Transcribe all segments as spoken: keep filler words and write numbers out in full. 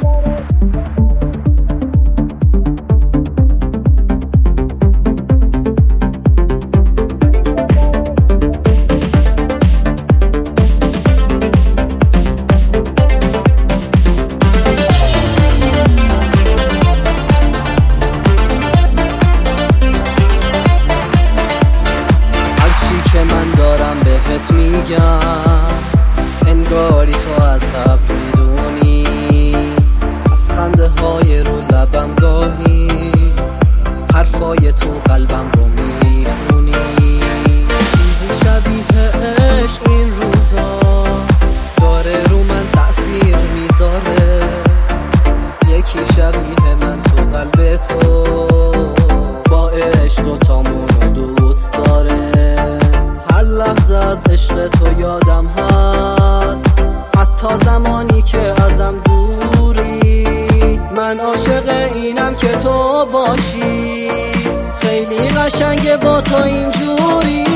بهت میگم انگاری تو از قبل میدونی، از خنده های رو لبم گاهی حرفای تو قلبم رو میخونی. چیزی شبیه عشق این روزا داره رو من تأثیر میذاره، یکی شبیه من تو قلب تو با عشق دوتامون رو دوست داره. هر لحظه از عشق تو یادم هست، حتی زمانی که ازم دوری. من عاشق اینم که تو باشی، خیلی قشنگه با تو اینجوری.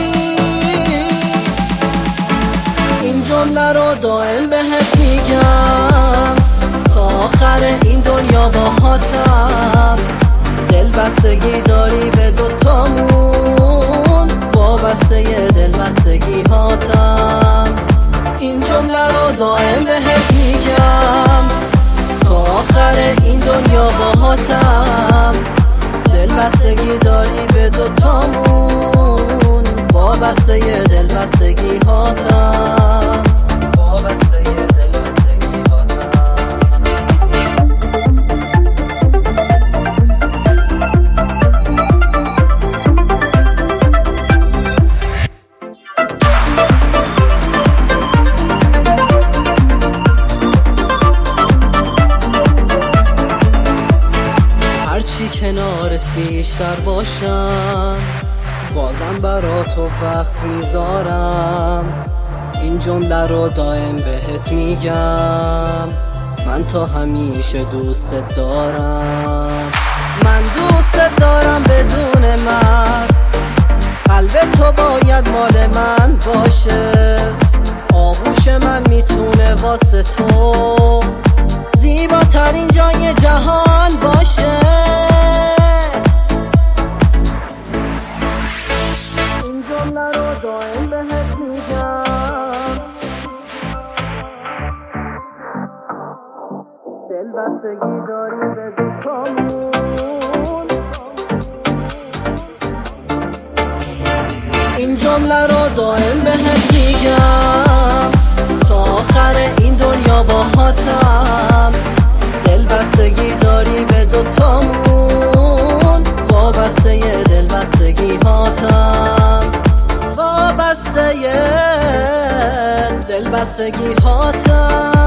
این جمله رو دائم بهت میگم تا آخر این دنیا باهاتم. دل بستگی داری به دوتامون، وابسته دل بستگی هاتم. این جمله رو دائم بهت میگم تا آخر این دنیا باهاتم. دل بستگی داری به دوتامون، وابسته دل بستگی هاتم. وابسته دل بستگی هاتم. هرچی کنارت بیشتر باشم، بازم برا تو وقت میذارم. این جمله رو دائم بهت میگم، من تا همیشه دوستت دارم. من دوستت دارم بدون مرز، قلب تو باید مال من باشه. آغوش من میتونه واسه تو زیباترین جای جهان باشه. این جمله رو دائم بهت میگم، دل بستگی داری به دوتامون. این جمله رو دائم بهت میگم تا آخر این دنیا باهاتم. دل بستگی داری به دوتامون، وابسته دل بستگی هاتم. وابسته دل بستگی هاتم.